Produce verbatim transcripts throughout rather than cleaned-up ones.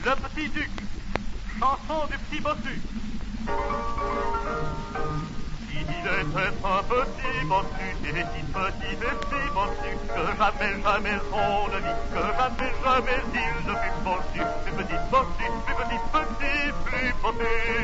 Le petit duc, chanson du petit bossu. Il était un petit bossu, et si petit et si bossu, que jamais, jamais on ne dit, que jamais, jamais il ne fut bossu. Plus petit bossu, plus petit, petit, plus bossu.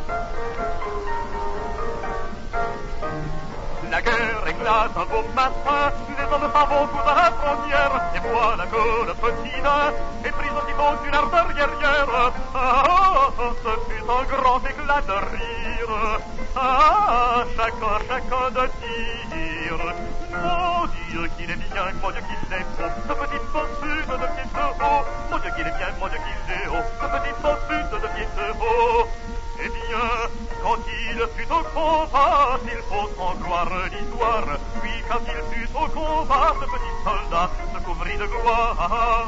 La guerre éclate un beau matin, les hommes s'en vont tous à la frontière, et voilà que le petit nain est pris aussitôt d'une ardeur guerrière. Ah, ce fut un grand éclat de rire. Ah, chacun, chacun de dire, mon Dieu qu'il est bien, mon Dieu qu'il est beau, ce petit bossu de pied de haut, mon Dieu qu'il est bien, mon Dieu qu'il est haut, ce petit bossu de pied de haut. Eh bien, quand il fut au combat, il faut en gloire l'histoire. Oui, quand il fut au combat, ce petit soldat se couvrit de gloire.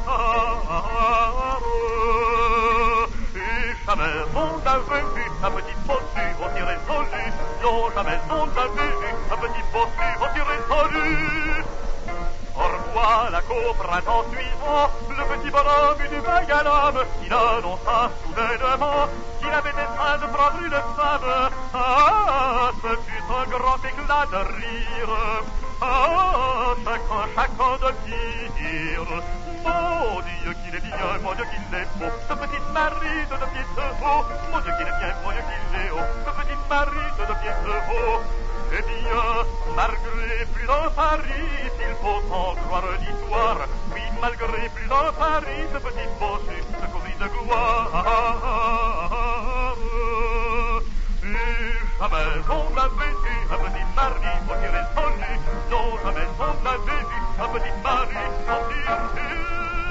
Et jamais on n'avait vu un petit bossu aussi résolu. Non, jamais on n'avait vu un petit bossu aussi résolu. Or voilà qu'au printemps suivant, le petit bonhomme eut du vague à l'âme. Il annonça soudainement qu'il avait dessein de prendre une femme. Ah, ce fut un grand éclat de rire. Ah, chacun, chacun de dire, mon Dieu qu'il est bien, mon Dieu qu'il est beau, ce petit mari de pied de haut, mon Dieu qu'il est bien, mon Dieu qu'il est haut, ce petit mari de pied de haut. Eh bien, malgré plus d'un Paris, s'il faut en croire l'histoire, oui, malgré plus d'un Paris, ce petit bossu se couvrit de gloire. Et jamais on n'avait vu un petit mari aussi résolu, non, jamais on n'avait vu un petit mari aussi résolu.